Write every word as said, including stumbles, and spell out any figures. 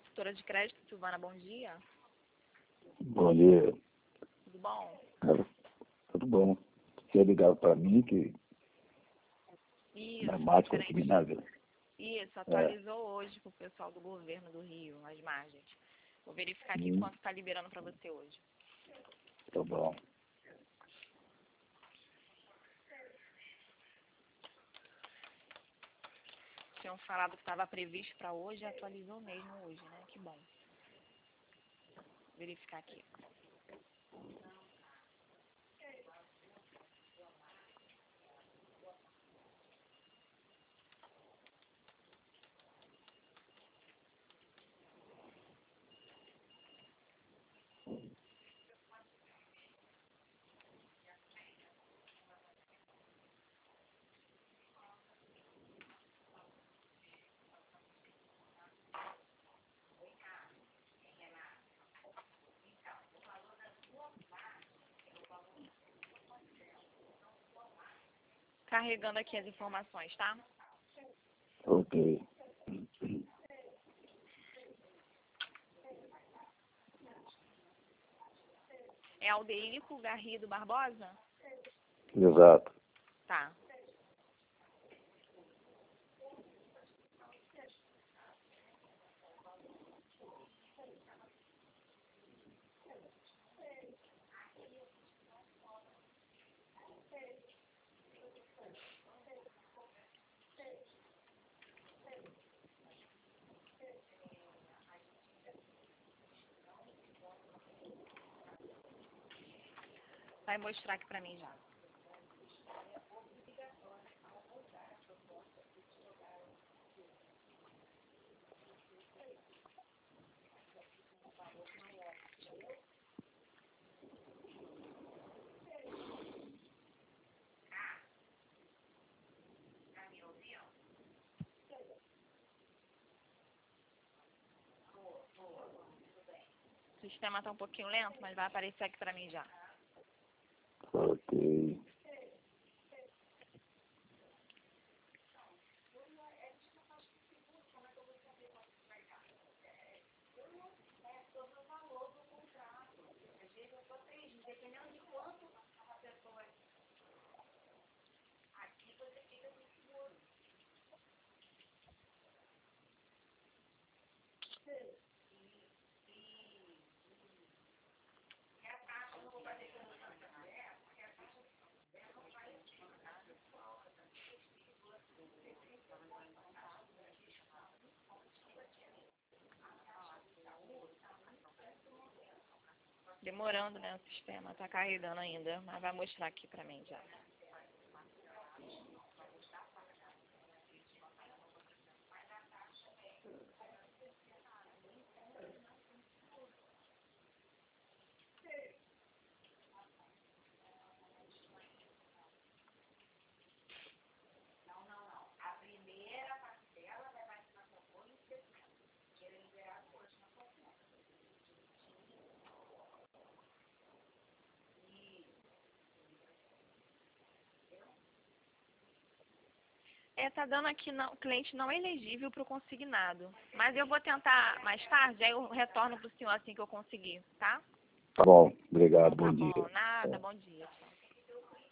consultora de crédito, Silvana, bom dia. Bom dia. Tudo bom? Cara, tudo bom. Você ligava para mim que Isso, na mágica referente- aqui na vida. Isso, atualizou hoje pro pessoal do governo do Rio, as margens. Vou verificar aqui Hum. quanto está liberando para você hoje. Tá bom. Tinham falado que estava previsto para hoje e atualizou mesmo hoje, né? Que bom. Vou verificar aqui. Carregando aqui as informações, tá? Ok. É Aldeíco Garrido Barbosa? Exato. Tá. Vai mostrar aqui pra mim já. O sistema tá um pouquinho lento, mas vai aparecer aqui pra mim já. Ok. Demorando, né, o sistema. Tá carregando ainda, mas vai mostrar aqui pra mim já. É, tá dando aqui, não, o cliente não é elegível para o consignado. Mas eu vou tentar mais tarde, aí eu retorno pro senhor assim que eu conseguir, tá? Tá bom. Obrigado. Então, tá Bom bom, dia. nada, bom dia.